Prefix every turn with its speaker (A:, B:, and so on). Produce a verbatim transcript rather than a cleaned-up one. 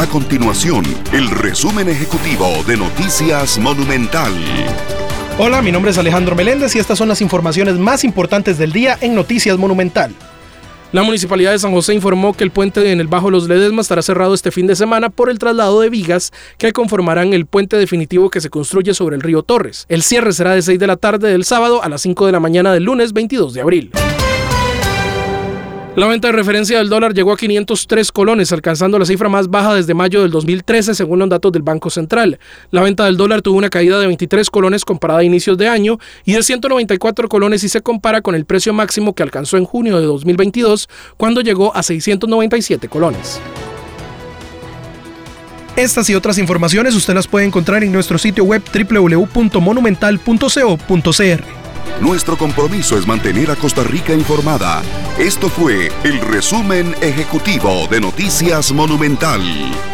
A: A continuación, el resumen ejecutivo de Noticias Monumental.
B: Hola, mi nombre es Alejandro Meléndez y estas son las informaciones más importantes del día en Noticias Monumental. La Municipalidad de San José informó que el puente en el Bajo Los Ledesma estará cerrado este fin de semana por el traslado de vigas que conformarán el puente definitivo que se construye sobre el río Torres. El cierre será de seis de la tarde del sábado a las cinco de la mañana del lunes veintidós de abril. La venta de referencia del dólar llegó a quinientos tres colones, alcanzando la cifra más baja desde mayo del dos mil trece, según los datos del Banco Central. La venta del dólar tuvo una caída de veintitrés colones comparada a inicios de año y de ciento noventa y cuatro colones si se compara con el precio máximo que alcanzó en junio de dos mil veintidós, cuando llegó a seiscientos noventa y siete colones. Estas y otras informaciones usted las puede encontrar en nuestro sitio web doble u doble u doble u punto monumental punto co punto c r.
A: Nuestro compromiso es mantener a Costa Rica informada. Esto fue el resumen ejecutivo de Noticias Monumental.